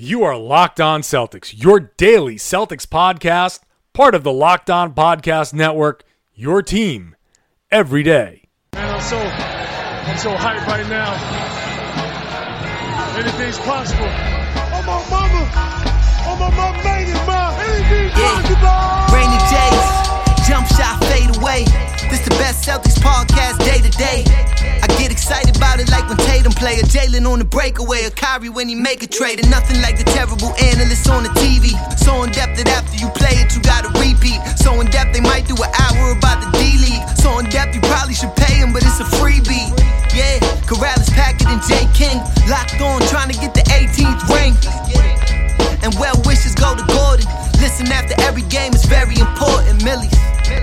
You are Locked On Celtics, your daily Celtics podcast, part of the Locked On Podcast Network, your team every day. Man, I'm so hyped right now. Anything's possible. Oh my mama made it, man. Anything's possible. Rainy days, jump shot, fade away. This the best Celtics podcast day to day. I get excited about it like when Tatum play, or Jalen on the breakaway, or Kyrie when he make a trade. And nothing like the terrible analysts on the TV. So in depth that after you play it, you gotta repeat. So in depth they might do an hour about the D-League. So in depth you probably should pay him, but it's a freebie. Yeah, Corrales, Packard, and J. King locked on trying to get the 18th ring. And well wishes go to Gordon. Listen after every game is very important, Millies.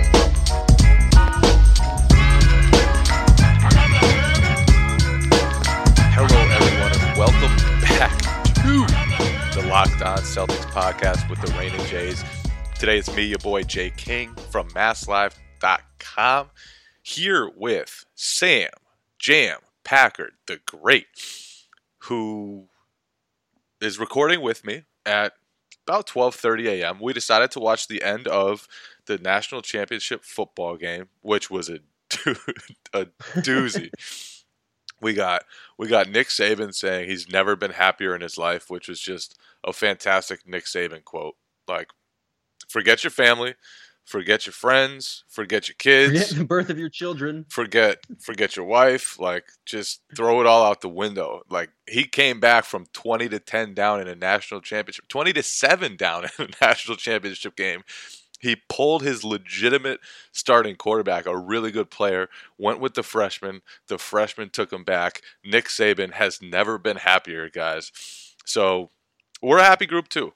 Hello, everyone, and welcome back to the Locked On Celtics podcast with the Rainin' Jays. Today it's me, your boy Jay King from MassLive.com, here with Sam Jam Packard, the Great, who is recording with me at about 12:30 a.m. We decided to watch the end of the national championship football game, which was a doozy. We got Nick Saban saying he's never been happier in his life, which was just a fantastic Nick Saban quote. Like, forget your family, forget your friends, forget your kids, forget the birth of your children, forget your wife. Like, just throw it all out the window. Like, he came back from 20-10 down in a national championship, 20-7 down in a national championship game. He pulled his legitimate starting quarterback, a really good player, went with the freshman. The freshman took him back. Nick Saban has never been happier, guys. So we're a happy group, too.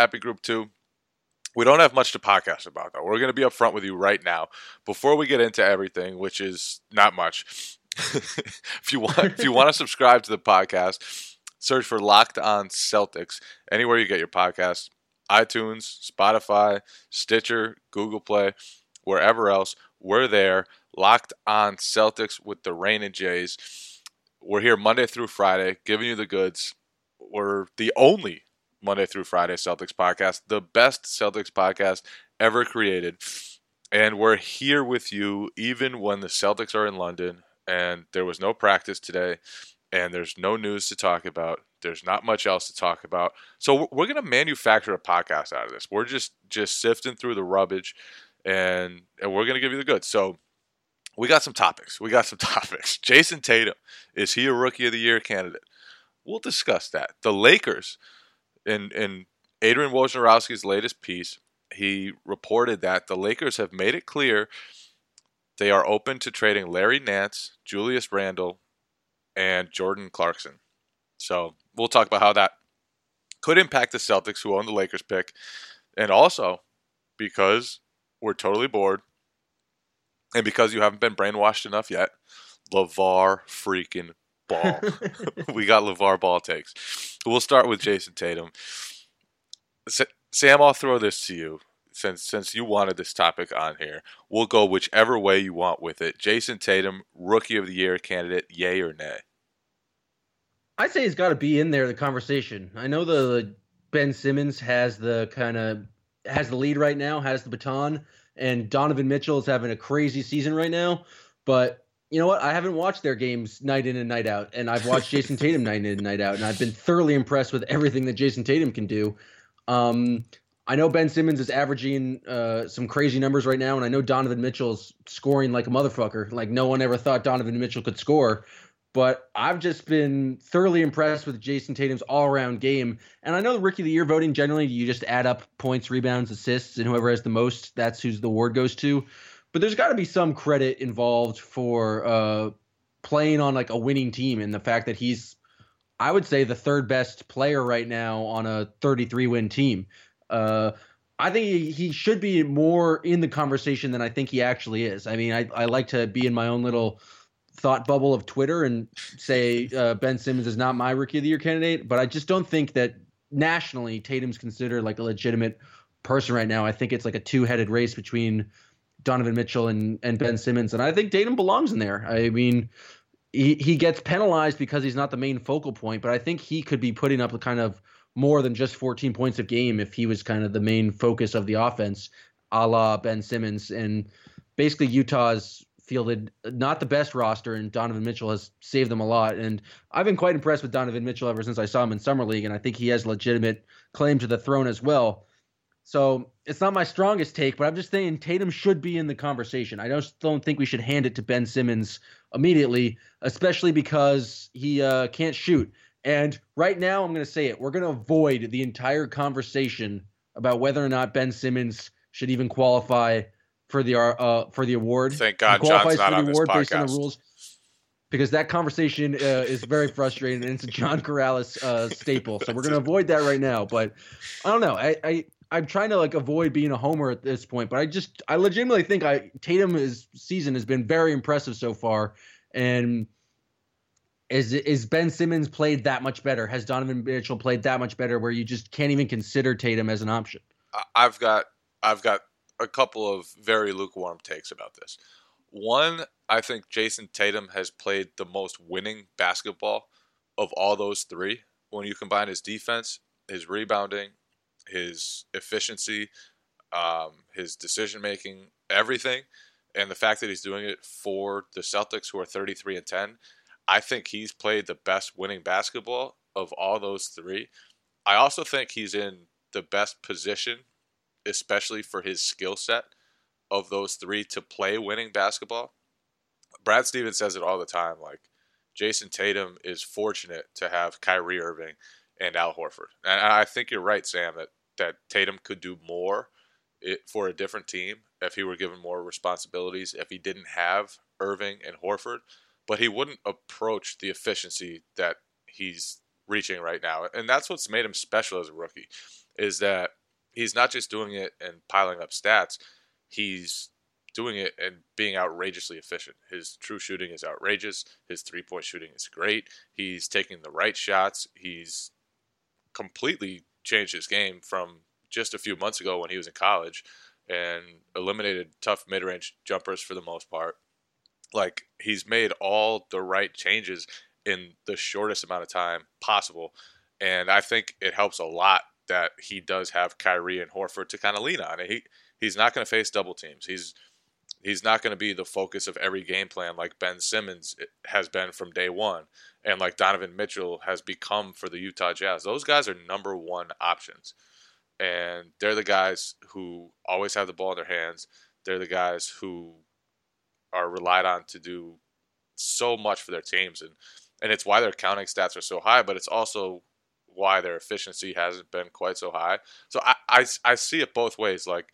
We don't have much to podcast about, though. We're going to be up front with you right now. Before we get into everything, which is not much, if you want to subscribe to the podcast, search for Locked On Celtics anywhere you get your podcasts. iTunes, Spotify, Stitcher, Google Play, wherever else, we're there. Locked On Celtics with the Rainin' Jays. We're here Monday through Friday, giving you the goods. We're the only Monday through Friday Celtics podcast, the best Celtics podcast ever created. And we're here with you even when the Celtics are in London and there was no practice today and there's no news to talk about. There's not much else to talk about. So we're going to manufacture a podcast out of this. We're just sifting through the rubbish, and we're going to give you the goods. So we got some topics. Jason Tatum, is he a Rookie of the Year candidate? We'll discuss that. The Lakers, in Adrian Wojnarowski's latest piece, he reported that the Lakers have made it clear they are open to trading Larry Nance, Julius Randle, and Jordan Clarkson. So we'll talk about how that could impact the Celtics, who own the Lakers pick. And also, because we're totally bored, and because you haven't been brainwashed enough yet, LeVar freaking Ball. We got LeVar Ball takes. We'll start with Jason Tatum. Sam, I'll throw this to you. Since you wanted this topic on here, we'll go whichever way you want with it. Jason Tatum, Rookie of the Year candidate, yay or nay? I'd say he's got to be in there, the conversation. I know the Ben Simmons has the lead right now, has the baton, and Donovan Mitchell is having a crazy season right now. But you know what? I haven't watched their games night in and night out, and I've watched Jason Tatum night in and night out, and I've been thoroughly impressed with everything that Jason Tatum can do. I know Ben Simmons is averaging some crazy numbers right now, and I know Donovan Mitchell's scoring like a motherfucker. Like, no one ever thought Donovan Mitchell could score. But I've just been thoroughly impressed with Jason Tatum's all-around game. And I know the Rookie of the Year voting, generally, you just add up points, rebounds, assists, and whoever has the most, that's who the award goes to. But there's got to be some credit involved for playing on like a winning team, and the fact that he's, I would say, the third best player right now on a 33-win team. I think he should be more in the conversation than I think he actually is. I mean, I like to be in my own little thought bubble of Twitter and say Ben Simmons is not my Rookie of the Year candidate, but I just don't think that nationally Tatum's considered like a legitimate person right now. I think it's like a two-headed race between Donovan Mitchell and Ben Simmons, and I think Tatum belongs in there. I mean, he gets penalized because he's not the main focal point, but I think he could be putting up the kind of more than just 14 points a game if he was kind of the main focus of the offense, a la Ben Simmons. And basically Utah's fielded not the best roster, and Donovan Mitchell has saved them a lot. And I've been quite impressed with Donovan Mitchell ever since I saw him in Summer League, and I think he has legitimate claim to the throne as well. So it's not my strongest take, but I'm just saying Tatum should be in the conversation. I just don't think we should hand it to Ben Simmons immediately, especially because he can't shoot. And right now, I'm going to say it. We're going to avoid the entire conversation about whether or not Ben Simmons should even qualify for the award. Thank God he John's not on this based on the podcast. rules, because that conversation is very frustrating, and it's a John Corrales staple. So we're going to avoid that right now. But I don't know. I'm trying to avoid being a homer at this point, but I legitimately think Tatum's season has been very impressive so far. And is Ben Simmons played that much better? Has Donovan Mitchell played that much better where you just can't even consider Tatum as an option? I've got a couple of very lukewarm takes about this. One, I think Jason Tatum has played the most winning basketball of all those three. When you combine his defense, his rebounding, his efficiency, his decision-making, everything, and the fact that he's doing it for the Celtics, who are 33-10, I think he's played the best winning basketball of all those three. I also think he's in the best position, especially for his skill set, of those three to play winning basketball. Brad Stevens says it all the time, Jason Tatum is fortunate to have Kyrie Irving and Al Horford. And I think you're right, Sam, that Tatum could do more for a different team if he were given more responsibilities, if he didn't have Irving and Horford. But he wouldn't approach the efficiency that he's reaching right now. And that's what's made him special as a rookie, is that he's not just doing it and piling up stats. He's doing it and being outrageously efficient. His true shooting is outrageous. His three-point shooting is great. He's taking the right shots. He's completely changed his game from just a few months ago when he was in college and eliminated tough mid-range jumpers for the most part. He's made all the right changes in the shortest amount of time possible. And I think it helps a lot that he does have Kyrie and Horford to kind of lean on. He's not going to face double teams. He's not going to be the focus of every game plan like Ben Simmons has been from day one, and like Donovan Mitchell has become for the Utah Jazz. Those guys are number one options, and they're the guys who always have the ball in their hands. They're the guys who are relied on to do so much for their teams, and it's why their counting stats are so high, but it's also why their efficiency hasn't been quite so high. So I see it both ways. Like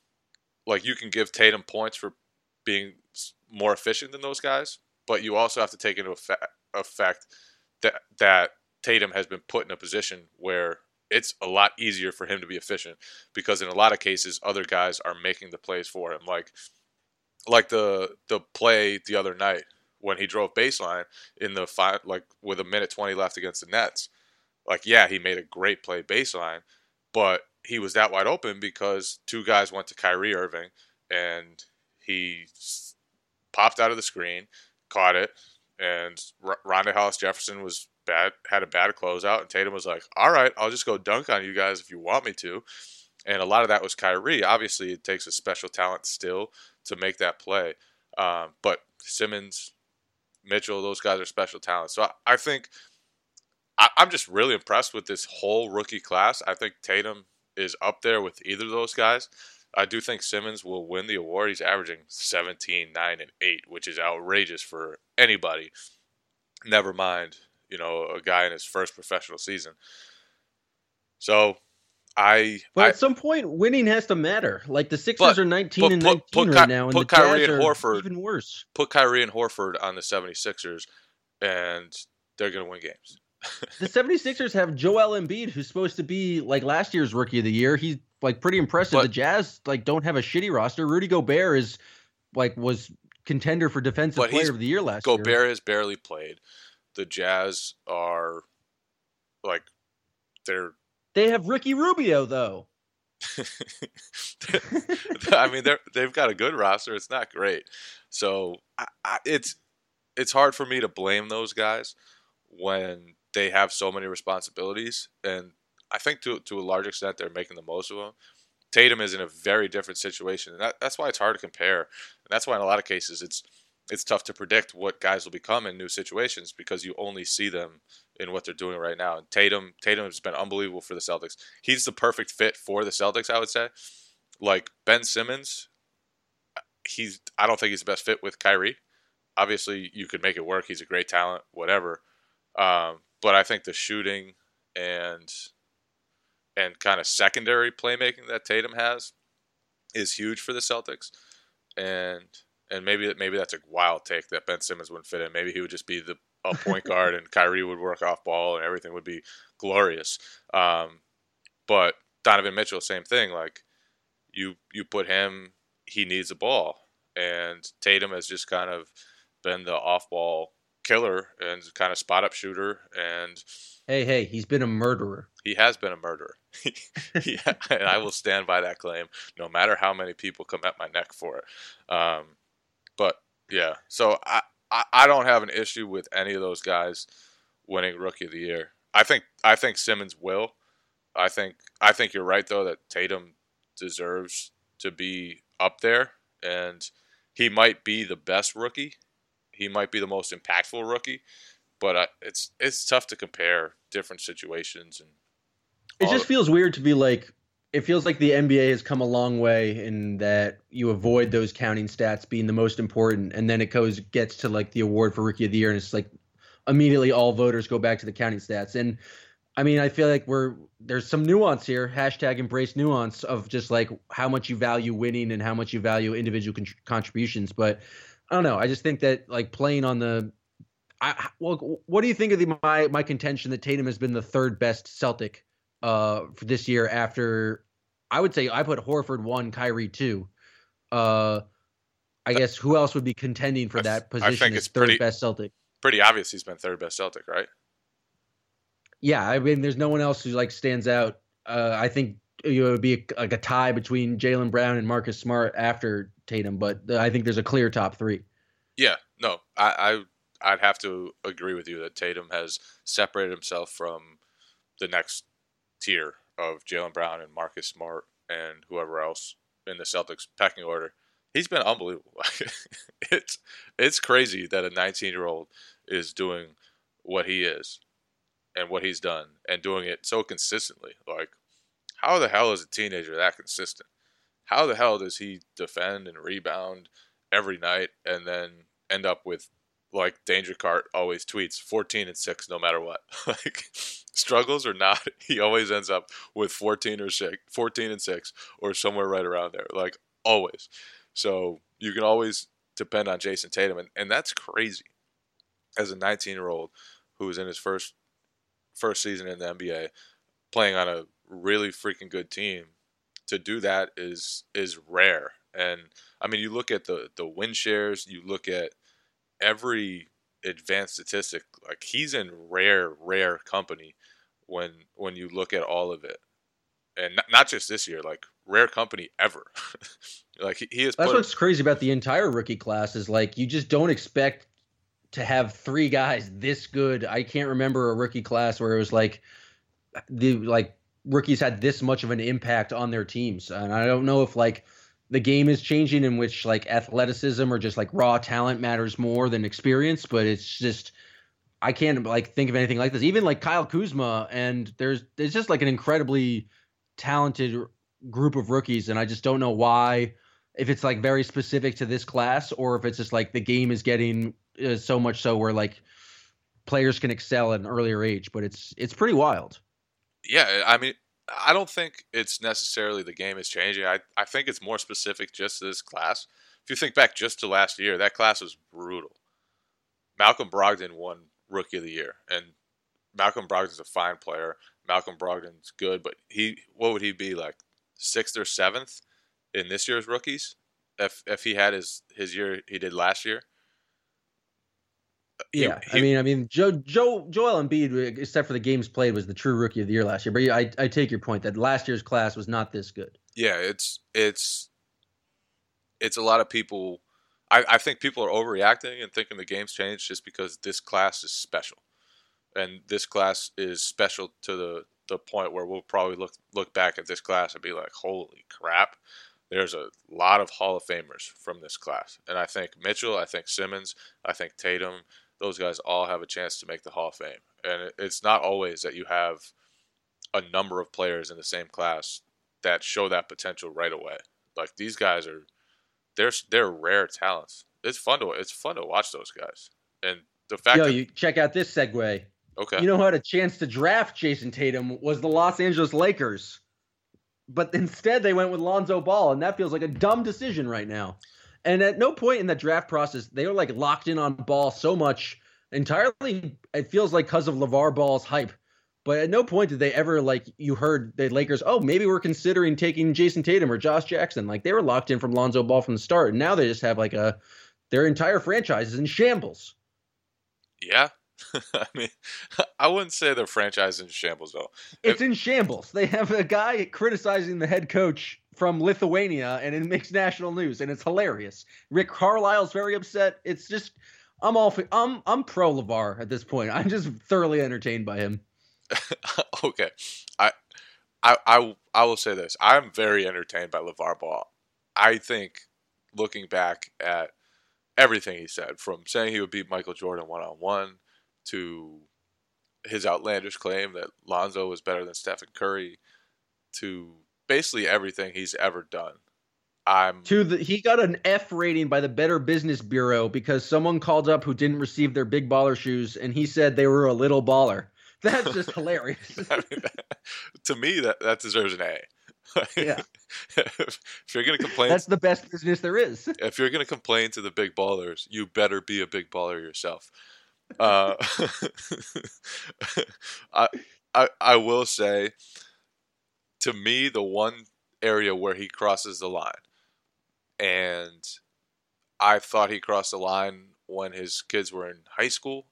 you can give Tatum points for being more efficient than those guys, but you also have to take into effect that Tatum has been put in a position where it's a lot easier for him to be efficient because in a lot of cases other guys are making the plays for him. Like the play the other night when he drove baseline in the with 1:20 left against the Nets. He made a great play baseline, but he was that wide open because two guys went to Kyrie Irving and he popped out of the screen, caught it, and Rondae Hollis-Jefferson was bad, had a bad closeout, and Tatum was like, all right, I'll just go dunk on you guys if you want me to. And a lot of that was Kyrie. Obviously, it takes a special talent still to make that play. But Simmons, Mitchell, those guys are special talents. So I think I'm just really impressed with this whole rookie class. I think Tatum is up there with either of those guys. I do think Simmons will win the award. He's averaging 17, 9, and 8, which is outrageous for anybody. Never mind, a guy in his first professional season. So at some point, winning has to matter. Like the Sixers are 19 and 19 right now, and the Jazz are even worse. Put Kyrie and Horford on the 76ers, and they're going to win games. The 76ers have Joel Embiid, who's supposed to be like last year's Rookie of the Year. He's pretty impressive. The Jazz don't have a shitty roster. Rudy Gobert is was contender for Defensive Player of the Year last year. Gobert has barely played. The Jazz are they have Ricky Rubio though. I mean, they've got a good roster. It's not great, so it's hard for me to blame those guys when they have so many responsibilities. And I think to a large extent they're making the most of him. Tatum is in a very different situation, and that's why it's hard to compare. And that's why in a lot of cases it's tough to predict what guys will become in new situations because you only see them in what they're doing right now. And Tatum has been unbelievable for the Celtics. He's the perfect fit for the Celtics, I would say. Like Ben Simmons, I don't think he's the best fit with Kyrie. Obviously, you could make it work. He's a great talent, whatever. But I think the shooting and kind of secondary playmaking that Tatum has is huge for the Celtics. And maybe that's a wild take that Ben Simmons wouldn't fit in. Maybe he would just be a point guard and Kyrie would work off ball and everything would be glorious. But Donovan Mitchell, same thing. Like you put him, he needs the ball. And Tatum has just kind of been the off-ball killer and kind of spot-up shooter. And hey, he's been a murderer. He has been a murderer. Yeah, and I will stand by that claim no matter how many people come at my neck for it. But yeah, so I don't have an issue with any of those guys winning Rookie of the Year. I think Simmons will. I think you're right though that Tatum deserves to be up there, and he might be the best rookie. He might be the most impactful rookie, but it's tough to compare different situations. And it just feels weird to be like, it feels like the NBA has come a long way in that you avoid those counting stats being the most important, and then it gets to like the award for Rookie of the Year, and it's like immediately all voters go back to the counting stats. And I mean, I feel like there's some nuance here. #embrace nuance of just like how much you value winning and how much you value individual contributions. But I don't know. I just think that like playing on the, what do you think of my contention that Tatum has been the third best Celtic for this year after, I would say I put Horford 1, Kyrie 2. I guess who else would be contending for that position I think as it's third best Celtic? Pretty obvious he's been third best Celtic, right? Yeah, I mean, there's no one else who like stands out. I think it would be like a tie between Jaylen Brown and Marcus Smart after Tatum, but I think there's a clear top three. Yeah, no, I'd have to agree with you that Tatum has separated himself from the next tier of Jaylen Brown and Marcus Smart and whoever else in the Celtics pecking order. He's been unbelievable. It's crazy that a 19-year-old is doing what he is and what he's done and doing it so consistently. Like, how the hell is a teenager that consistent? How the hell does he defend and rebound every night and then end up with, like Danger Cart always tweets, 14 and 6 no matter what? Like, struggles or not, he always ends up with 14 and 6 or somewhere right around there. Like, always. So you can always depend on Jason Tatum, and that's crazy. As a 19-year-old who is in his first season in the NBA, playing on a really freaking good team, to do that is rare. And I mean, you look at the win shares, you look at every advanced statistic, like he's in rare company when you look at all of it. And not just this year, like rare company ever. Like he is. That's what's crazy about the entire rookie class is like you just don't expect to have three guys this good. I can't remember a rookie class where it was like rookies had this much of an impact on their teams. And I don't know if like the game is changing in which like athleticism or just like raw talent matters more than experience, but it's just, I can't like think of anything like this. Even like Kyle Kuzma, and there's just like an incredibly talented group of rookies. And I just don't know why, if it's like very specific to this class or if it's just like the game is getting so much so where like players can excel at an earlier age, but it's pretty wild. Yeah, I mean, I don't think it's necessarily the game is changing. I think it's more specific just to this class. If you think back just to last year, that class was brutal. Malcolm Brogdon won Rookie of the Year, and Malcolm Brogdon's a fine player. Malcolm Brogdon's good, but what would he be, like 6th or 7th in this year's rookies if he had his year he did last year? Yeah, I mean, Joel Embiid, except for the games played, was the true Rookie of the Year last year. But I take your point that last year's class was not this good. Yeah, it's a lot of people. I think people are overreacting and thinking the game's changed just because this class is special, and this class is special to the point where we'll probably look back at this class and be like, holy crap, there's a lot of Hall of Famers from this class. And I think Mitchell, I think Simmons, I think Tatum, those guys all have a chance to make the Hall of Fame. And it's not always that you have a number of players in the same class that show that potential right away. Like, these guys they're rare talents. It's fun to watch those guys. And the fact that you check out this segue. Okay. You know who had a chance to draft Jason Tatum was the Los Angeles Lakers. But instead they went with Lonzo Ball, and that feels like a dumb decision right now. And at no point in that draft process, they were like locked in on Ball so much entirely. It feels like because of LeVar Ball's hype. But at no point did they ever, like, you heard the Lakers, oh, maybe we're considering taking Jason Tatum or Josh Jackson. Like, they were locked in from Lonzo Ball from the start. And now they just have, like, their entire franchise is in shambles. Yeah. I mean, I wouldn't say their franchise is in shambles, though. It's in shambles. They have a guy criticizing the head coach from Lithuania, and it makes national news, and it's hilarious. Rick Carlisle's very upset. It's just, I'm pro LeVar at this point. I'm just thoroughly entertained by him. Okay. I will say this. I'm very entertained by LeVar Ball. I think, looking back at everything he said, from saying he would beat Michael Jordan one-on-one to his outlandish claim that Lonzo was better than Stephen Curry, to basically everything he's ever done. He got an F rating by the Better Business Bureau because someone called up who didn't receive their big baller shoes, and he said they were a little baller. That's just hilarious. I mean, to me, that deserves an A. Yeah. If you're going to complain, that's the best business there is. If you're going to complain to the big ballers, you better be a big baller yourself. I will say, to me, the one area where he crosses the line, and I thought he crossed the line when his kids were in high school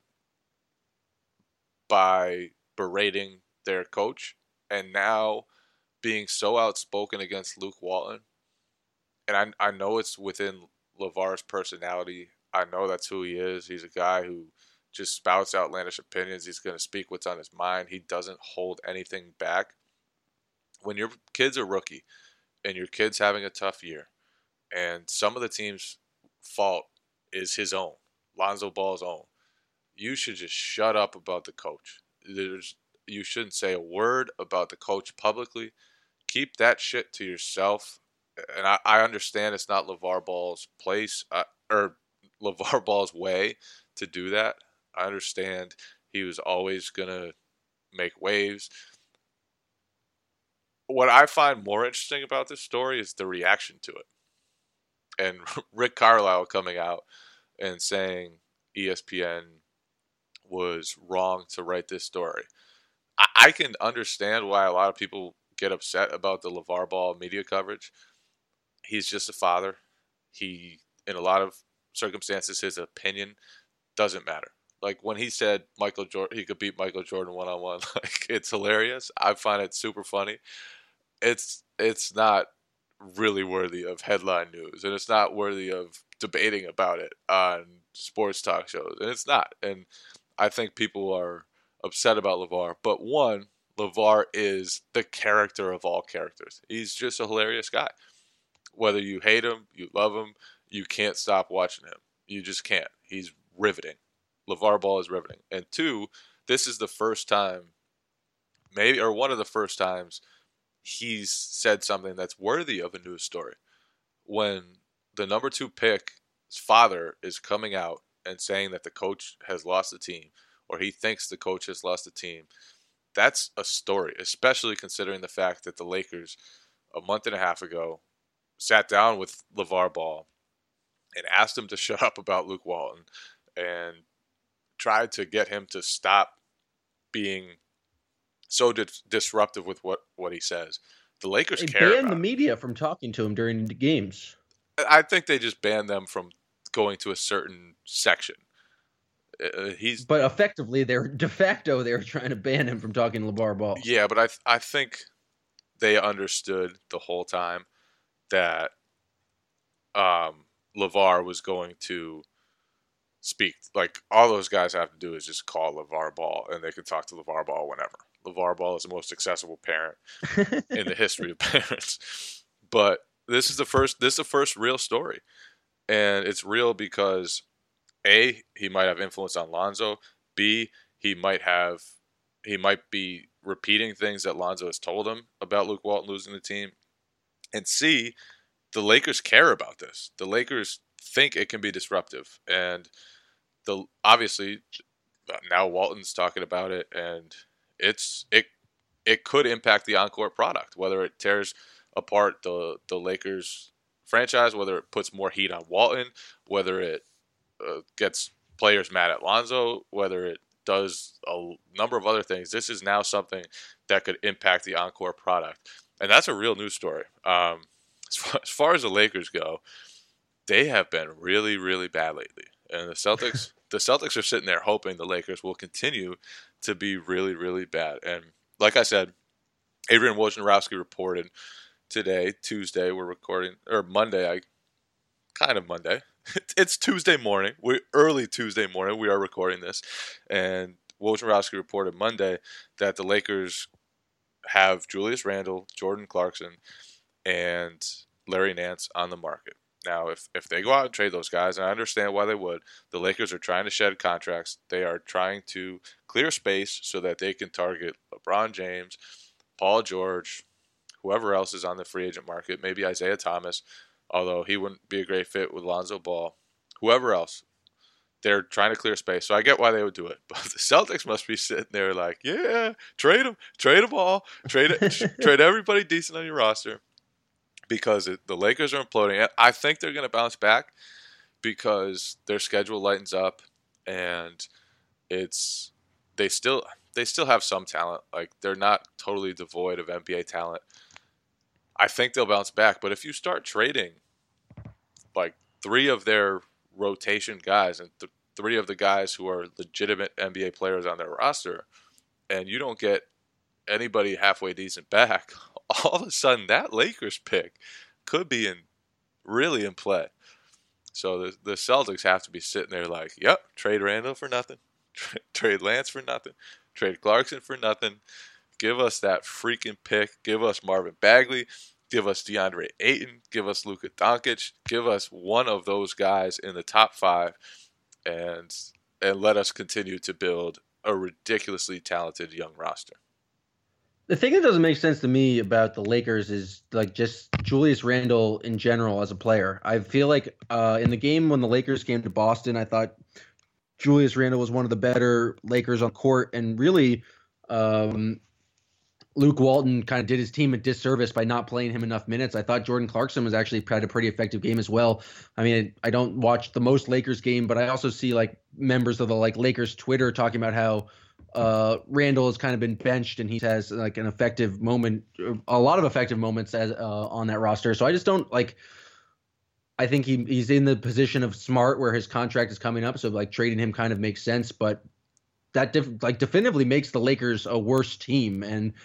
by berating their coach, and now being so outspoken against Luke Walton. And I know it's within LeVar's personality. I know that's who he is. He's a guy who just spouts outlandish opinions. He's going to speak what's on his mind. He doesn't hold anything back. When your kid's a rookie and your kid's having a tough year, and some of the team's fault is his own, Lonzo Ball's own, you should just shut up about the coach. You shouldn't say a word about the coach publicly. Keep that shit to yourself. And I understand it's not LeVar Ball's place or LeVar Ball's way to do that. I understand he was always going to make waves. What I find more interesting about this story is the reaction to it. And Rick Carlisle coming out and saying ESPN was wrong to write this story. I can understand why a lot of people get upset about the LeVar Ball media coverage. He's just a father. In a lot of circumstances, his opinion doesn't matter. Like when he said Michael Jordan, he could beat Michael Jordan one-on-one. Like, it's hilarious. I find it super funny. It's not really worthy of headline news, and it's not worthy of debating about it on sports talk shows, and it's not. And I think people are upset about LeVar, but one, LeVar is the character of all characters. He's just a hilarious guy. Whether you hate him, you love him, you can't stop watching him. You just can't. He's riveting. LeVar Ball is riveting. And two, this is the first time, maybe, or one of the first times, he's said something that's worthy of a news story. When the number 2 pick's father is coming out and saying that the coach has lost the team, or he thinks the coach has lost the team, that's a story, especially considering the fact that the Lakers, a month and a half ago, sat down with LeVar Ball and asked him to shut up about Luke Walton and tried to get him to stop being so disruptive with what he says. The Lakers care banned the media from talking to him during the games. I think they just banned them from going to a certain section. But effectively, they're trying to ban him from talking to LeVar Ball. Yeah, but I think they understood the whole time that LeVar was going to speak. Like, all those guys have to do is just call LeVar Ball, and they can talk to LeVar Ball whenever. LeVar Ball is the most accessible parent in the history of parents. But this is the first real story. And it's real because A, he might have influence on Lonzo. B, he might be repeating things that Lonzo has told him about Luke Walton losing the team. And C, the Lakers care about this. The Lakers think it can be disruptive. And obviously now Walton's talking about it, and it could impact the on-court product, whether it tears apart the Lakers franchise, whether it puts more heat on Walton, whether it gets players mad at Lonzo, whether it does a number of other things. This is now something that could impact the on-court product. And that's a real news story. As far as the Lakers go, they have been really, really bad lately. And the Celtics are sitting there hoping the Lakers will continue to be really, really bad. And like I said, Adrian Wojnarowski reported today, Tuesday, we're recording, or Monday, Monday. It's Tuesday morning. Early Tuesday morning. We are recording this. And Wojnarowski reported Monday that the Lakers have Julius Randle, Jordan Clarkson, and Larry Nance on the market. Now, if they go out and trade those guys, and I understand why they would, the Lakers are trying to shed contracts. They are trying to clear space so that they can target LeBron James, Paul George, whoever else is on the free agent market, maybe Isaiah Thomas, although he wouldn't be a great fit with Lonzo Ball. Whoever else, they're trying to clear space. So I get why they would do it. But the Celtics must be sitting there like, yeah, trade them all, trade everybody decent on your roster. Because the Lakers are imploding. I think they're going to bounce back because their schedule lightens up, and they still have some talent. Like, they're not totally devoid of NBA talent. I think they'll bounce back. But if you start trading like three of their rotation guys and three of the guys who are legitimate NBA players on their roster, and you don't get anybody halfway decent back, all of a sudden that Lakers pick could be really in play. So the Celtics have to be sitting there like, yep, trade Randall for nothing, trade Lance for nothing, trade Clarkson for nothing, give us that freaking pick, give us Marvin Bagley, give us DeAndre Ayton, give us Luka Doncic, give us one of those guys in the top 5, and let us continue to build a ridiculously talented young roster. The thing that doesn't make sense to me about the Lakers is like just Julius Randle in general as a player. I feel like in the game when the Lakers came to Boston, I thought Julius Randle was one of the better Lakers on court, and really Luke Walton kind of did his team a disservice by not playing him enough minutes. I thought Jordan Clarkson was actually had a pretty effective game as well. I mean, I don't watch the most Lakers game, but I also see like members of the like Lakers Twitter talking about how Randle has kind of been benched and he has like an effective moment, a lot of effective moments as on that roster. So I just don't like. I think he's in the position of Smart where his contract is coming up, so like trading him kind of makes sense. But that definitively makes the Lakers a worse team. And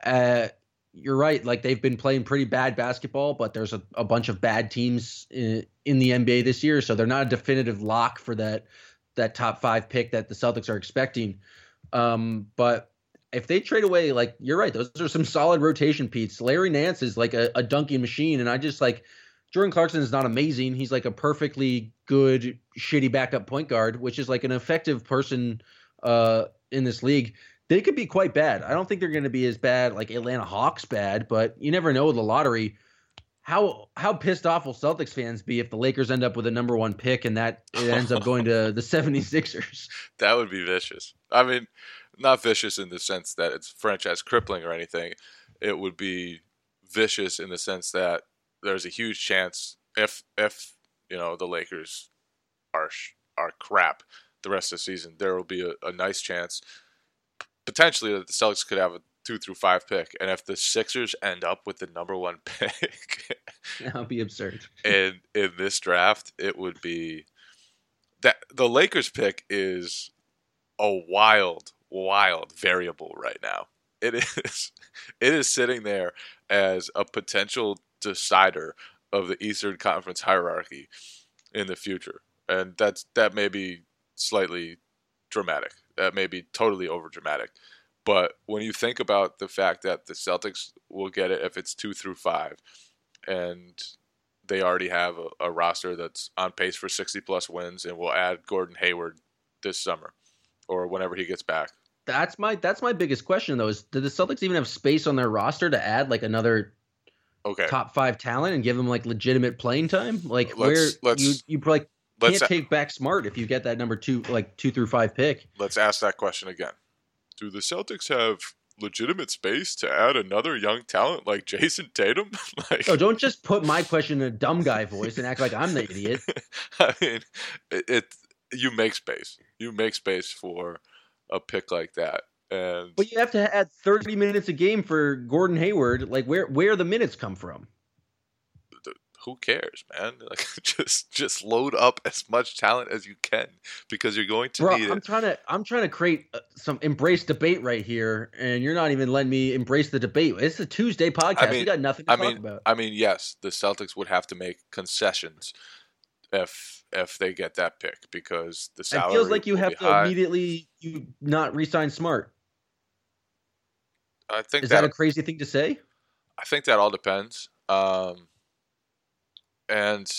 you're right, like they've been playing pretty bad basketball, but there's a bunch of bad teams in the NBA this year, so they're not a definitive lock for that top 5 pick that the Celtics are expecting. But if they trade away, like you're right, those are some solid rotation pieces. Larry Nance is like a dunking machine, and I just like Jordan Clarkson is not amazing. He's like a perfectly good, shitty backup point guard, which is like an effective person in this league. They could be quite bad. I don't think they're going to be as bad like Atlanta Hawks bad, but you never know with the lottery. How pissed off will Celtics fans be if the Lakers end up with a number 1 pick and that it ends up going to the 76ers? That would be vicious. I mean, not vicious in the sense that it's franchise crippling or anything. It would be vicious in the sense that there's a huge chance if the Lakers are crap the rest of the season, there will be a nice chance potentially that the Celtics could have a 2 through 5 pick, and if the Sixers end up with the number 1 pick, that would be absurd. in this draft, it would be that the Lakers pick is a wild variable right now. It is sitting there as a potential decider of the Eastern Conference hierarchy in the future, and that may be slightly dramatic. That may be totally over dramatic. But when you think about the fact that the Celtics will get it if it's 2 through 5, and they already have a roster that's on pace for 60-plus wins, and will add Gordon Hayward this summer or whenever he gets back. That's my biggest question, though, is do the Celtics even have space on their roster to add like another top 5 talent and give them like legitimate playing time? Like you probably can't take back Smart if you get that number 2 through 5 pick. Let's ask that question again. Do the Celtics have legitimate space to add another young talent like Jason Tatum? Oh, don't just put my question in a dumb guy voice and act like I'm the idiot. I mean, you make space. You make space for a pick like that. But you have to add 30 minutes a game for Gordon Hayward. Like, where the minutes come from? Who cares, man? Like, just load up as much talent as you can, because you're going to need it. I'm trying to create some embrace debate right here, and you're not even letting me embrace the debate. It's a Tuesday podcast. We got nothing to talk about. I mean, yes, the Celtics would have to make concessions if they get that pick, because the salary. It feels like you have to high. Immediately not re-sign Smart. I think is that a crazy thing to say? I think that all depends. And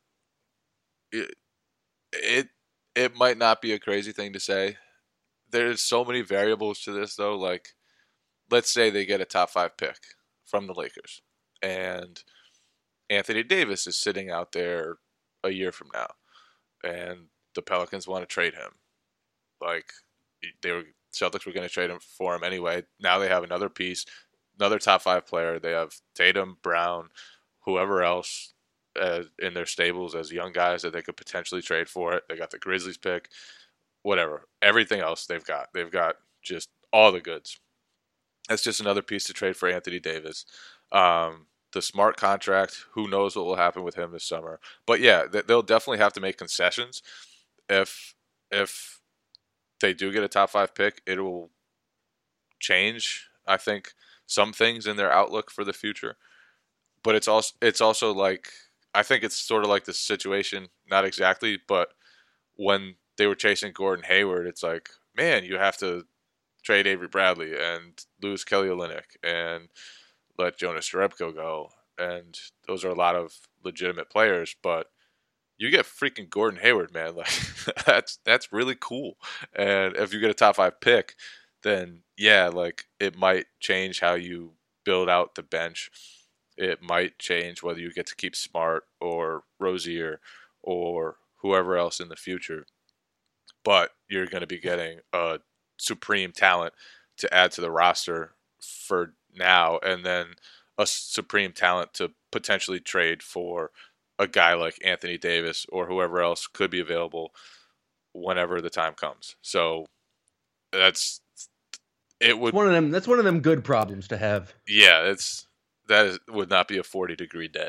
it might not be a crazy thing to say. There's so many variables to this, though. Like, let's say they get a top 5 pick from the Lakers, and Anthony Davis is sitting out there a year from now, and the Pelicans want to trade him. Like, Celtics were going to trade him for him anyway. Now they have another piece, another top 5 player. They have Tatum, Brown, whoever else in their stables as young guys that they could potentially trade for it. They got the Grizzlies pick, whatever. Everything else they've got. They've got just all the goods. That's just another piece to trade for Anthony Davis. The Smart contract, who knows what will happen with him this summer. But yeah, they'll definitely have to make concessions. If they do get a top 5 pick, it will change, I think, some things in their outlook for the future. But it's also like, I think it's sort of like the situation, not exactly, but when they were chasing Gordon Hayward, it's like, man, you have to trade Avery Bradley and lose Kelly Olynyk and let Jonas Jerebko go. And those are a lot of legitimate players, but you get freaking Gordon Hayward, man. Like, that's really cool. And if you get a top 5 pick, then yeah, like, it might change how you build out the bench. It might change whether you get to keep Smart or Rozier or whoever else in the future. But you're going to be getting a supreme talent to add to the roster for now, and then a supreme talent to potentially trade for a guy like Anthony Davis or whoever else could be available whenever the time comes. So that's one of them good problems to have. Yeah, would not be a 40-degree day.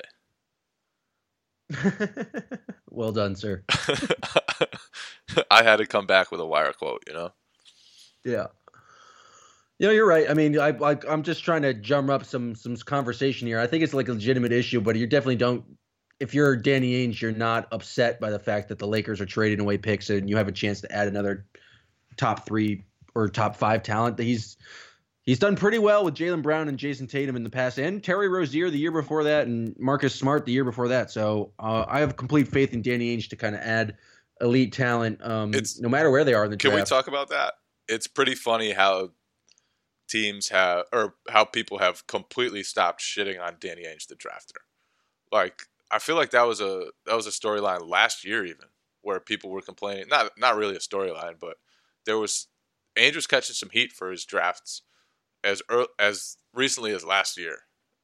Well done, sir. I had to come back with a Wire quote, you know? Yeah. You know, you're right. I mean, I'm just trying to drum up some conversation here. I think it's like a legitimate issue, but you definitely don't. If you're Danny Ainge, you're not upset by the fact that the Lakers are trading away picks and you have a chance to add another top 3 or top 5 talent. He's done pretty well with Jaylen Brown and Jason Tatum in the past, and Terry Rozier the year before that, and Marcus Smart the year before that. So I have complete faith in Danny Ainge to kind of add elite talent, no matter where they are in the draft. Can we talk about that? It's pretty funny how teams have, or how people have completely stopped shitting on Danny Ainge, the drafter. Like, I feel like that was a storyline last year even, where people were complaining. Not really a storyline, but Ainge was catching some heat for his drafts as recently as last year.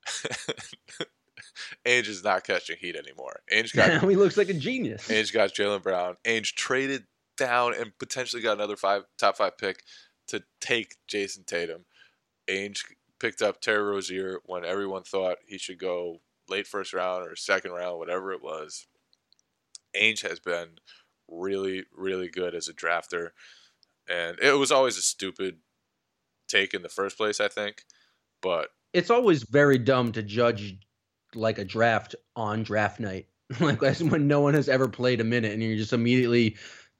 Ainge is not catching heat anymore. Now he looks like a genius. Ainge got Jaylen Brown. Ainge traded down and potentially got another top 5 pick to take Jason Tatum. Ainge picked up Terry Rozier when everyone thought he should go late first round or second round, whatever it was. Ainge has been really, really good as a drafter. And it was always a stupid take in the first place, I think. But it's always very dumb to judge like a draft on draft night. Like when no one has ever played a minute and you're just immediately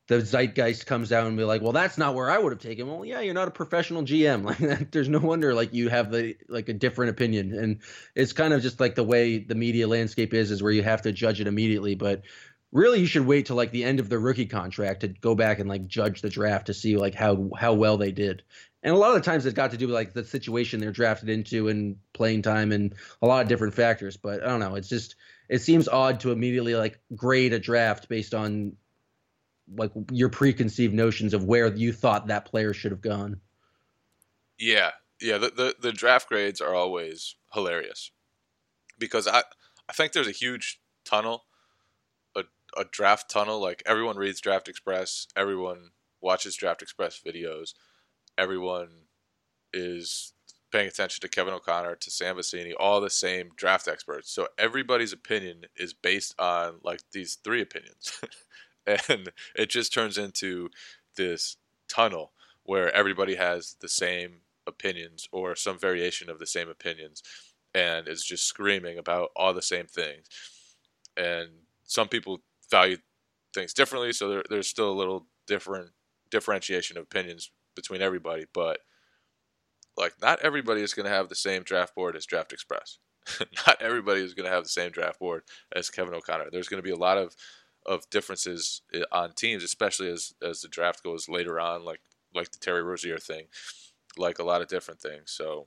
the zeitgeist comes out and be like, well, that's not where I would have taken. Well, yeah, you're not a professional GM. Like, there's no wonder like you have a different opinion. And it's kind of just like the way the media landscape is where you have to judge it immediately. But really, you should wait till like the end of the rookie contract to go back and like judge the draft to see like how well they did. And a lot of the times it's got to do with like the situation they're drafted into and playing time and a lot of different factors. But I don't know. It seems odd to immediately like grade a draft based on like your preconceived notions of where you thought that player should have gone. Yeah. The draft grades are always hilarious because I think there's a huge tunnel, a draft tunnel. Like everyone reads Draft Express, everyone watches Draft Express videos, everyone is paying attention to Kevin O'Connor, to Sam Vecenie, all the same draft experts. So everybody's opinion is based on like these three opinions. And it just turns into this tunnel where everybody has the same opinions or some variation of the same opinions and is just screaming about all the same things. And some people value things differently, so there's still a little differentiation of opinions between everybody. But like, not everybody is going to have the same draft board as Draft Express. Not everybody is going to have the same draft board as Kevin O'Connor. There's going to be a lot of differences on teams, especially as the draft goes later on, like the Terry Rozier thing, like a lot of different things. So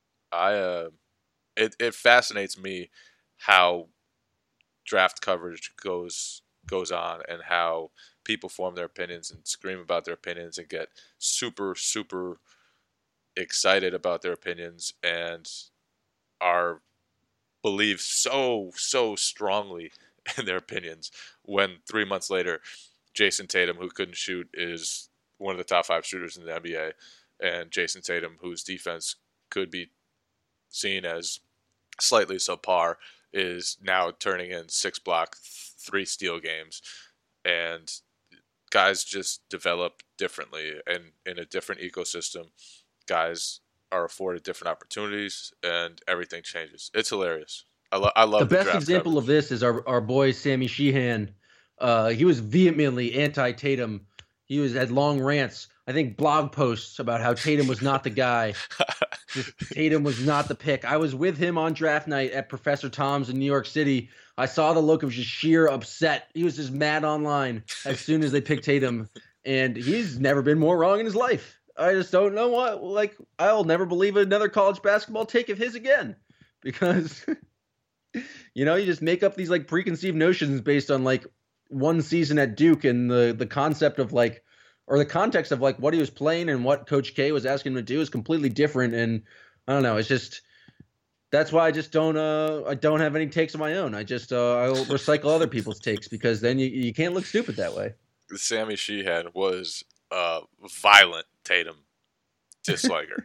it fascinates me how draft coverage goes on and how people form their opinions and scream about their opinions and get super, super excited about their opinions and are believe so strongly in their opinions when 3 months later Jason Tatum, who couldn't shoot, is one of the top 5 shooters in the NBA, and Jason Tatum, whose defense could be seen as slightly subpar, is now turning in 6 block, 3 steal games. And guys just develop differently and in a different ecosystem. Guys are afforded different opportunities and everything changes. It's hilarious. I love the best example coverage. Of this is our boy Sammy Sheehan. He was vehemently anti-Tatum. He had long rants, I think blog posts about how Tatum was not the guy. Tatum was not the pick. I was with him on draft night at Professor Tom's in New York City. I saw the look of just sheer upset. He was just mad online as soon as they picked Tatum, and he's never been more wrong in his life. I just don't know what. Like, I'll never believe another college basketball take of his again, because you just make up these like preconceived notions based on like one season at Duke and the concept of like, or the context of like what he was playing and what Coach K was asking him to do is completely different. And I don't know. It's just, that's why I just don't have any takes of my own. I just, I'll recycle other people's takes because then you can't look stupid that way. Sammy Sheehan was a violent Tatum disliker.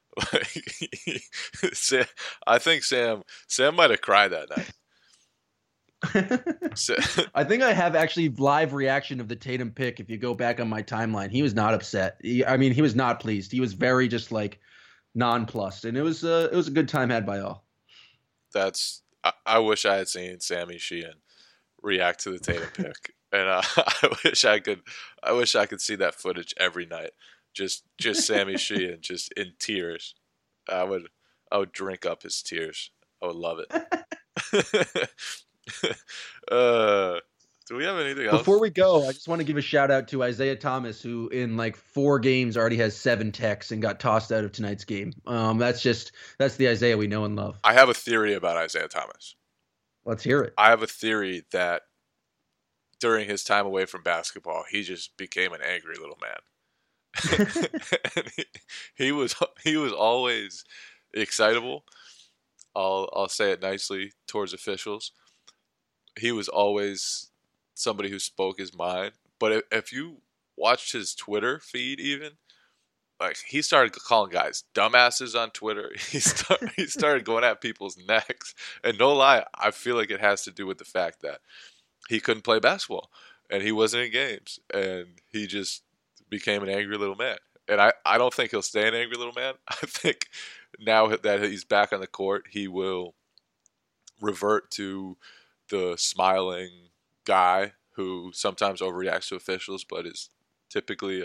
I think Sam might have cried that night. I think I have actually live reaction of the Tatum pick. If you go back on my timeline, he was not upset. He was not pleased. He was very just like nonplussed, and it was a good time had by all. I wish I had seen Sammy Sheehan react to the Tatum pick, and I wish I could see that footage every night. Just Sammy Sheehan just in tears. I would drink up his tears. I would love it. Do we have anything else? Before we go, I just want to give a shout out to Isaiah Thomas, who in like 4 games already has 7 techs and got tossed out of tonight's game. That's the Isaiah we know and love. I have a theory about Isaiah Thomas. Let's hear it. I have a theory that during his time away from basketball, he just became an angry little man. And he was always excitable. I'll say it nicely towards officials. He was always somebody who spoke his mind. But if you watched his Twitter feed, even like he started calling guys dumbasses on Twitter. He started going at people's necks. And no lie, I feel like it has to do with the fact that he couldn't play basketball and he wasn't in games, and he just became an angry little man. And I don't think he'll stay an angry little man. I think now that he's back on the court, he will revert to the smiling guy who sometimes overreacts to officials, but is typically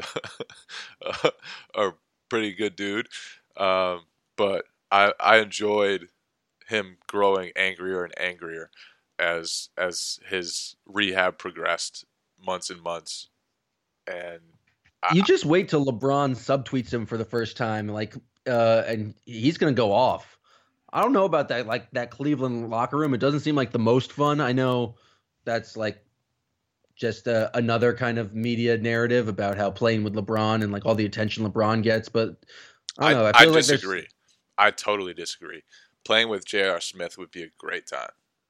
a pretty good dude. But I enjoyed him growing angrier and angrier as his rehab progressed months and months. And you just wait till LeBron subtweets him for the first time, and he's gonna go off. I don't know about that, like that Cleveland locker room. It doesn't seem like the most fun. I know that's like just another kind of media narrative about how playing with LeBron and like all the attention LeBron gets, but I don't know. I feel like disagree. I totally disagree. Playing with J.R. Smith would be a great time.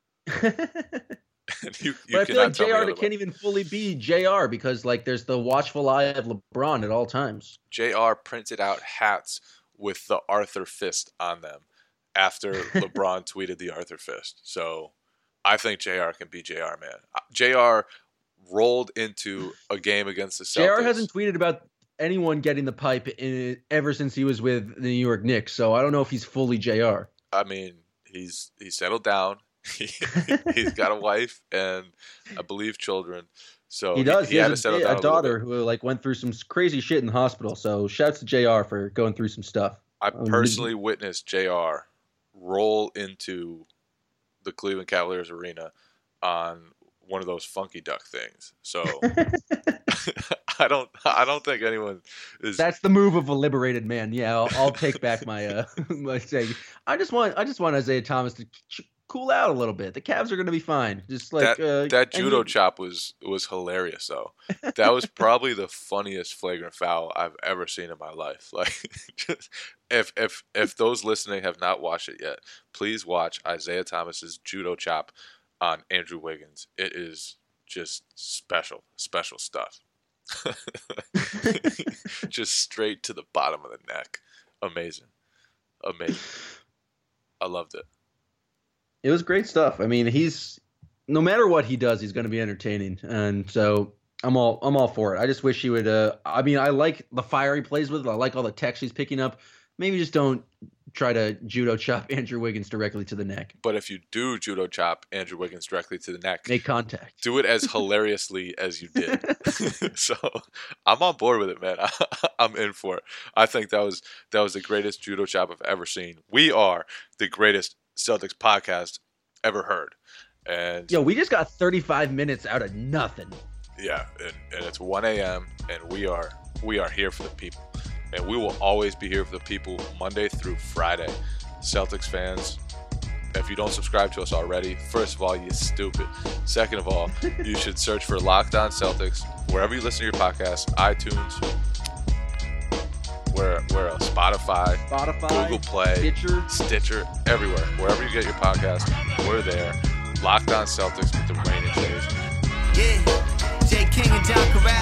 But I feel like JR can't even fully be JR because like there's the watchful eye of LeBron at all times. JR printed out hats with the Arthur Fist on them after LeBron tweeted the Arthur Fist. So I think JR can be JR, man. JR rolled into a game against the Celtics. JR hasn't tweeted about anyone getting the pipe ever since he was with the New York Knicks. So I don't know if he's fully JR. I mean, he's settled down. He's got a wife and I believe children. So he does. He has a daughter who like went through some crazy shit in the hospital. So shouts to JR for going through some stuff. I personally witnessed JR roll into the Cleveland Cavaliers arena on one of those funky duck things. So I don't think anyone is. That's the move of a liberated man. Yeah, I'll take back my my saying. I just want Isaiah Thomas to cool out a little bit. The Cavs are going to be fine. Just like that judo chop was hilarious though. That was probably the funniest flagrant foul I've ever seen in my life. Like, just, if those listening have not watched it yet, please watch Isaiah Thomas's judo chop on Andrew Wiggins. It is just special stuff. Just straight to the bottom of the neck. Amazing. I loved it. It was great stuff. I mean, no matter what he does, he's going to be entertaining, and so I'm all for it. I just wish he would. I mean, I like the fire he plays with. I like all the text he's picking up. Maybe just don't try to judo chop Andrew Wiggins directly to the neck. But if you do judo chop Andrew Wiggins directly to the neck, make contact. Do it as hilariously as you did. So I'm on board with it, man. I'm in for it. I think that was the greatest judo chop I've ever seen. We are the greatest Celtics podcast ever heard. And we just got 35 minutes out of nothing. Yeah, and it's 1 a.m. and we are here for the people. And we will always be here for the people Monday through Friday. Celtics fans, if you don't subscribe to us already, first of all, you're stupid. Second of all, you should search for Locked On Celtics wherever you listen to your podcast, iTunes, where else? Spotify, Google Play, Stitcher, everywhere. Wherever you get your podcast, we're there. Locked On Celtics with the Rain and Jays. Yeah, Jay King and John Corral.